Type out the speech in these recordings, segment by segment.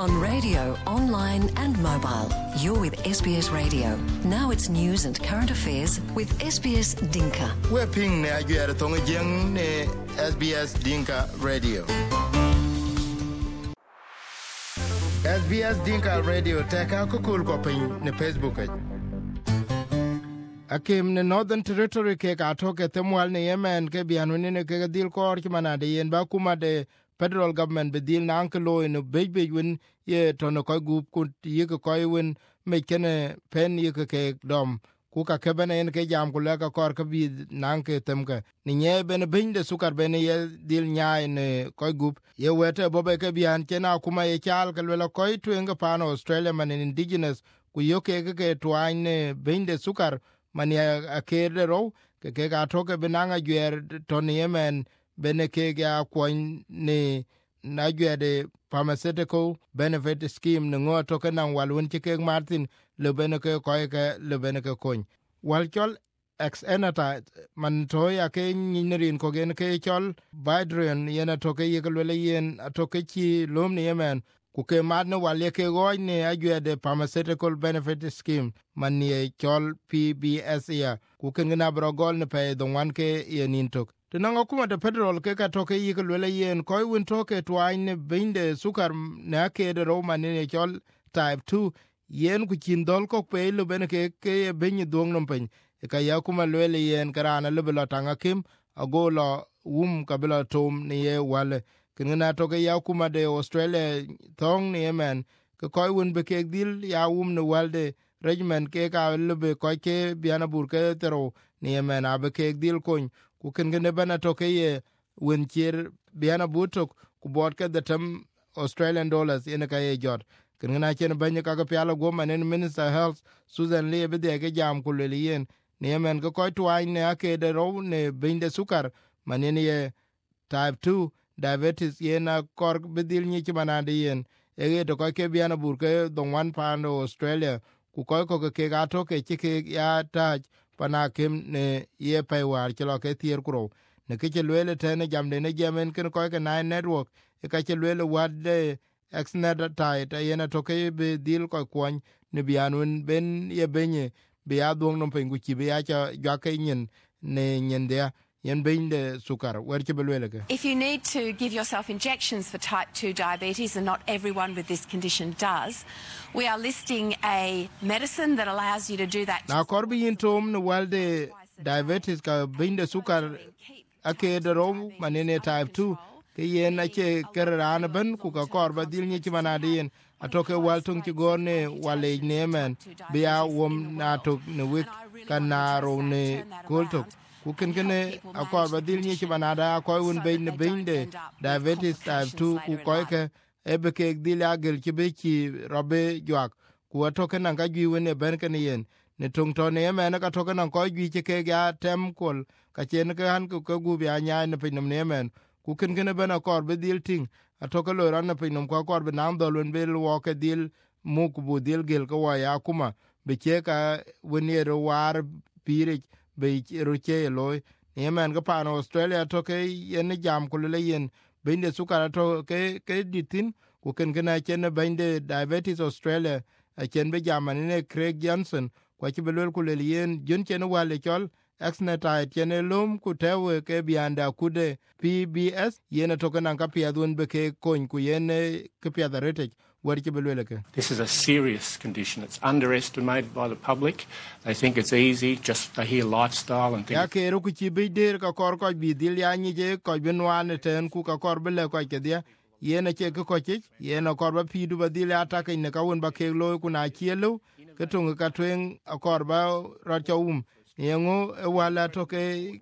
on radio, online and mobile. You're with SBS Radio. Now it's news and current affairs with SBS Dinka. We're ping ne aguera tonga jeng ne SBS Dinka Radio. SBS Dinka Radio teka kukul ko pin ne Facebook. Akim ne Northern Territory ke ka toke temwal ne Yemen ke bianuni ne ke dil kor ki manade yen ba kuma de federal government be deal na ankelo in big win ye tono ko gup ku ye ko win me kene pen ye ke dom ku ka ke bene en ke jam ku la ka kor ka bi nan ke temka ni nye bene binde sukar bene ye dil nya in ko gup ye wete bobe ke bian kena kuma ye chal ke lo ko twenga pan Australia man indigenous ku yo ke twaine binde sukar man ya akere ro ke ga toke benanga gyer ton Yemen bene ke ga kwon ne na gwede pharmaceutical benefit scheme ne ngoto ke nan walun ke Martin le bene ke ko ke le bene ke kon wal chol ex enata man to ya ke nyinirin ko gen ke chol Bidrian yena to ke yele yen to ke chi lom ne Yemen ku ke madne wale ke go ne agwede pharmaceutical benefit scheme man ne chol PBS ya ku ke na brogol ne pe don wan ke yenin tok tinanga kuma de federal ke ka toke yele yen ko win toke twaine binde sukar na ke de Roma ne chol type 2 yen ku kindol ko pe lo ben ke benyi dong nom pen ka ya kuma lele yen karana le bela tanga kim agola ka bela tom ne ye wale kinga toke ya kuma de Australia thong ne Yemen ko win be ke dil ya ne walde regiment ke ka le be ko ke biana bur ke tero ne Yemen abe ke dil kon ku kinga bana toke ye win chir biana butok ku bot ke the tem Australian dollars in ka ye jot kinga chen banye ka pialo go manen minister health Susan Lee be de ke jam ku le yen ne Yemen ko twai ne ake de ro ne binde sukar manen ye type 2 diabetes yena kor bedil ni chimanade yen ege to ko ke biana burke don wan pano Australia ku ko ke ga to ke chike ya ta pana kim ne ye pe war chlo ke tier kro ne ke lele tene jamde ne jamen ken ko ke nine network e ka lele wadde exnet tight yena to ke be dil ko kwon ne bianun ben ye benye be adong no pengu chi be ya ja ke nyen ne nyendea. If you need to give yourself injections for type 2 diabetes, and not everyone with this condition does, we are listing a medicine that allows you to do that. Now, korbi intom no walde diabetes ka binde sukar ake dero manene type 2 ke yen ake kerana ban ku ka korba dil ni chimanade yen atoke waltung ci gorne wale nemen biya wom natok ne wik kanaro ne koltok ku kene akor badil ni ci banada ko un binde diabetes type 2 ku ko ke ebe ke dila gel ci be ci robe jwak ku atoke nan ga gi wene ben ken yen ne tung to ne men ka toke nan ko gi ci ke ga tem kol ka chen ke han ku gu bi anya ne pinum ne men ku kene ben akor badil ting atoke lo ran ne pinum ko akor be nan do lun be wo ke dil mu ku bu dil gel ko wa ya kuma be che ka wene ro war pire be ruche loy Yemen ga pan Australia to ke yen jam kulele yen binde sukara to ke ditin ku ken chen binde diabetes Australia a chen be jamani ne Craig Johnson kwa chi belul kulele yen jun chen wale chol exneta chen lum ku tewe ke bianda kude PBS yen to kan ka piadun be ke kon ku yen ke piadarete. This is a serious condition. It's underestimated by the public. They think it's easy, just they hear lifestyle and things. Ya ke ru ku chi be der ka kor ko bi dil ya ni je ko binwan ten ku ka kor bele ko ke dia yena che ko chi yena kor ba pi du ba dil ya ta ke ne ka won ba ke lo ku na chielo ke tung ka twen akor ba ro chum yengo e wala to ke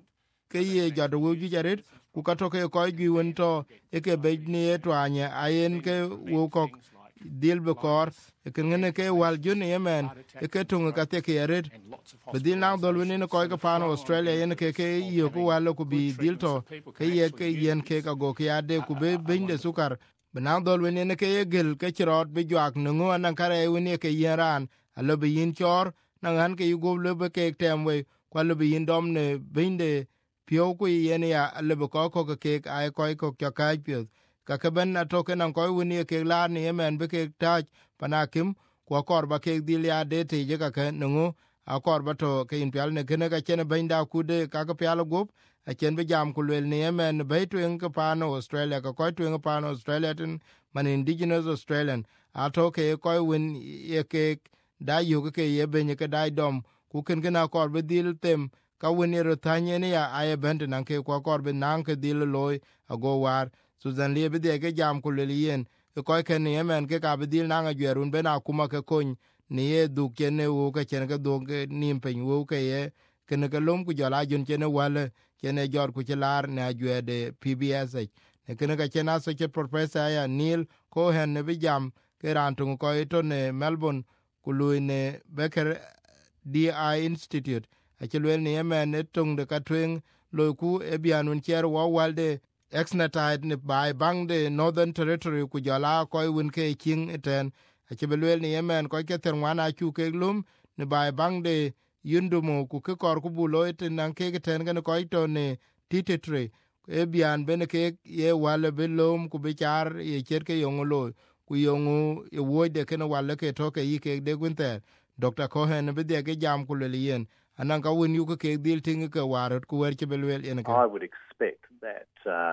ye jado wu ju jaret ku ka to ke ko gi won to e ke be ni to anya ayen ke wo ko dil be kor ke ngene ke wal jun Yemen ke tung ka te ke red be dil na dol woni ko ka pan Australia yen ke yo ku walo ku bi dil to ke yen ke ka go ke ade ku be binde sukar be na dol woni ke gel ke chirot be jwak no na kare woni ke yeran alo be yin chor na han ke yugo le be ke temwe kwa le be yin dom ne binde pio ku yen ya le be ko ke ai ko ka pio ka ke ben atoke nan ko woni ke la ni Yemen be ke taj panakim ko kor ba ke dil ya de te je ka ke ngo a kor ba to ke in pial ne ke ne ka chen ben da ku de ka ke pial gop a chen be jam ku le ni Yemen be to en ke pa no Australia ka ko to en pa no Australia tin man indigenous Australian atoke ko win ye ke da yu ke ye be ne ke dai dom ku ken gena kor be dil tem ka woni ro tanye ne ya aye bent nan ke ko kor be nan ke dil loy ago war Susan Lee be de ke jam ku le yen ko ken ni Yemen ke ka be dil nan a gerun be na kuma ke kon ni ye du ke ne wo ke chen ke do ke nim pe wo ke ye ken ke lom ku jala jun chen wale ken e jor ku chelar na jwe de PBS ne ken ka chen aso ke professor ya Neil Cohen ne be jam ke ran tu ko to ne Melbourne ku lu ne Becker DI Institute a chelwel ni Yemen ne tung de katwing lo ku e bianun cher wo walde exnatide ne bai bang de Northern Territory ku jala ko win ke king eten a chebelwel ni Yemen ko ke terwana chu ke lum ne bai bang de yundumo ku ke kor ku bulo eten nan ke ten gan ko to ne titetre e bian ben ke ye wale belum ku be char ye cher ke yongolo ku yongu ye wo de ken wale ke to ke yike de gunter Dr. Cohen be de ke jam ku le yen anan ka won yu ke dil ting ke warot ku wer chebelwel en ke I would expect that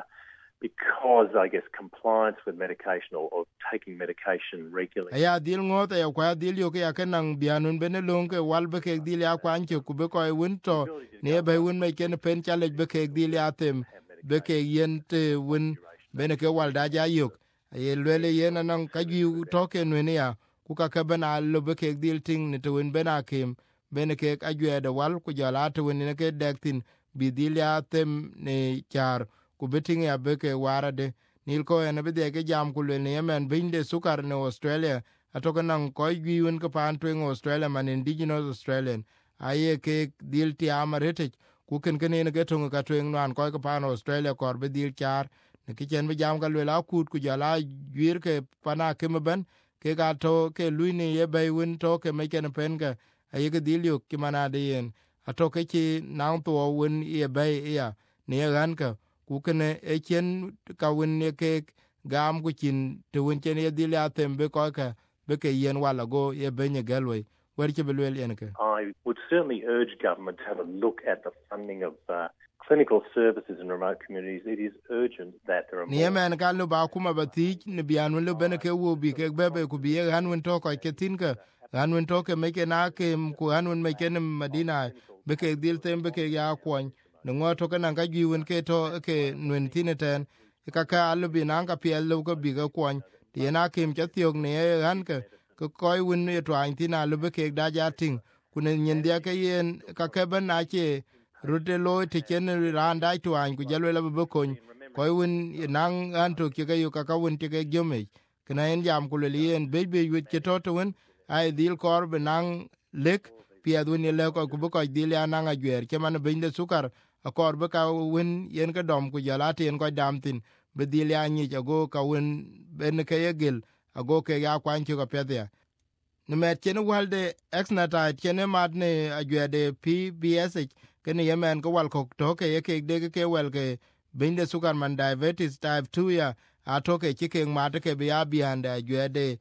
because I guess compliance with medication or taking medication regularly. Aya dil ngot ya kwa dil yo ke ya kenang bianun bene long ke wal be ke dil ya kwa nche ku be ko win to ne be win me ken pen challenge be ke dil ya tem be ke yen te win bene ke wal da ja yok ye lele yen nan ka ju to ke ne ya ku ka ke bena lo be ke dil ting ne to win bena kim bene ke ajwe de wal ku jala to win ne ke dektin bi dil ya tem ne char ku beting ya beke warade nil ko ene bide ke jam ku le Yemen binde sukar ne Australia atoka nan ko giun ke pan to Australia man indigenous Australian aye ke dil ti amarete ku ken ken ne getung ka to nan ko ke pan Australia kor be dil char ne ke chen be jam ka le la kut ku jala gwir ke pana ke mben ke ga to ke luini ye be win to ke me ken pen ga aye ke dil yo ki manade yen atoke ki nan to win ye be ya ne ran ka ku kene e chen ka win ne ke gam ku chin to win chen ye dil ya tembe ko ka be ke yen wala go ye benye galwe wer ke belwel yen ke I would certainly urge government to have a look at the funding of clinical services in remote communities. It is urgent that there are more. Ni Yemen ka lu ba kuma bati ne bianu lu bene ke wo bi ke bebe ku bi han win to ko ke tin ka han win to ke me ke na ke ku han win me ke ne Madina be ke dil tembe ke ya kwon ngo to kana ga giwen ke to ke nwen tineten ka ka alu bi nan ka piel lu ko bi ga kwon ti na kim cha tiok ne han ke ko koy win ne twan tin alu be ke da ja tin kunen nyendia ke yen ka ke ban na che rute lo te ken ran dai twan ku jalo la be kon koy win nan an to ke ga yu ka ka win te ke gyome kana en jam ku le yen be wit ke to win ai dil kor be nan lek piadun ye le ko ku be ko dil ya nan a gwer ke man binde sukar akor be ka win yen ka dom ku jala ten ko damtin be dil ya nyi ago ka win ben ke yegel ago ke ya kwan ki ko pedia ne met chen walde exnata chen madne agwede PBS ken Yemen ko wal ko to ke ke de ke wel ke binde sukar man diabetes type 2 ya atoke chike mate ke bia biande agwede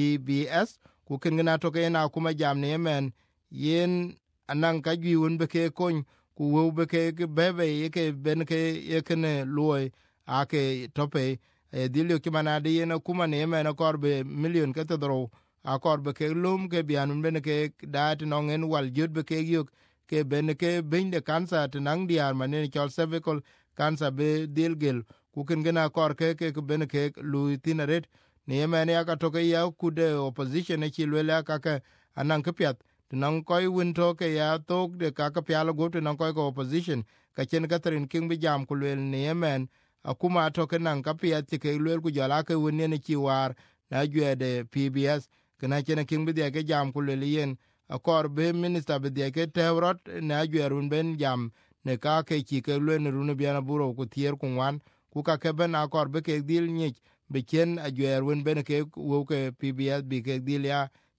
PBS ku ken na to ke na kuma jam ne Yemen yen anan ka giun be ke kon ku wo be ke bebe ye ke ben ke ye kene loy ake tope dilio ki manade yena kuma ne Yemen kor be million ke todro akor be ke lum ke bianun ben ke dat nongen wal jud be ke yok ke ben ke binde cancer tinang diar manen chol cervical cancer be dilgel ku ken gena kor ke ben ke lu tinaret ne Yemen ya ka to ke ya ku de opposition e chilwela ka ka anan ke pyat tinang koy win to ke ya tok de ka ka pyalo go tinang koy ko opposition ka chen Catherine King bi jam ku lel ne Yemen akuma to ke nan ka pyat ke lel ku jala ke win ne chi war na jwe de PBS kana chen King bi de ke jam ku lel yen akor be minister be de ke tewrot na jwe run ben jam ne ka ke chi ke lel run bi na buro ku tier ku wan ku ka ke ben akor be ke dil nyich be chen a jwe run ben ke wo ke PBS bi ke dil ya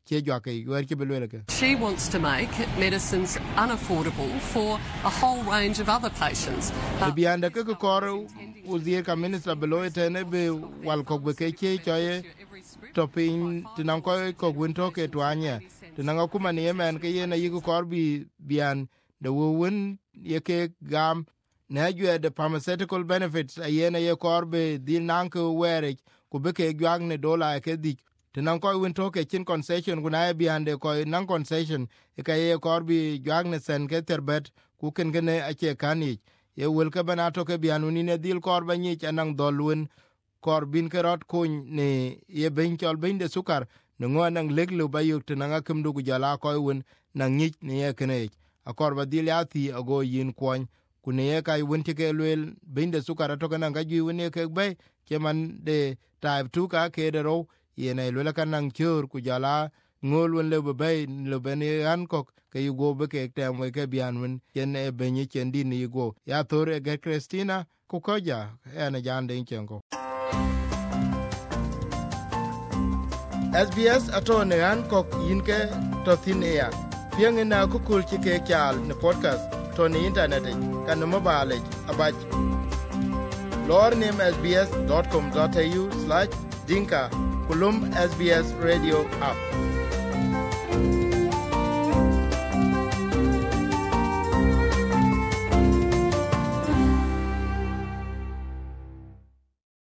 che jwa ke wer ke belwele ke. She wants to make medicines unaffordable for a whole range of other patients. Bianda ke kor uzier ka minister beloy tene be wal ko be ke choye topin tinan ko gwinto ke twanya tinan kuma ne yemen ke yena yiku kor bi bian de won ye ke gam na jwe the pharmaceutical benefits ayena ye kor be dil nan ko were ku be ke gwag ne dola ke dik tinan ko winto ke chin concession kuna biande ko nan concession e ka ye kor bi gwag ne sen ke terbet ku ken gene ache kanich ye wel ka bana to ke bianuni ne dil kor banyi anang dolwen kor bin kerot kun ne ye ben chol ben de sukar ne ngo nang leglo bayuk tinanga kimdu ku jala ko won nang nyich ne ye kene a kor ba dil ya ti ago yin kwon kune ye kai won ti ke lwel ben de sukar to kana ga ji won ye ke be ke man de type 2 ka ke de ro ye ne lwel ka nang chur ku jala ngol won le be le ben an ko ke yugo be ke tem we ke bian won ken e ben ye ken din yugo ya tore ge Christina ku koja ene jande inkengo SBS atone an kok yinke to thin ya pieng na ku kul ci ke kyal ne podcast to ni internet kan mobile abaj lor nim sbs.com.au/dinka kulum SBS radio app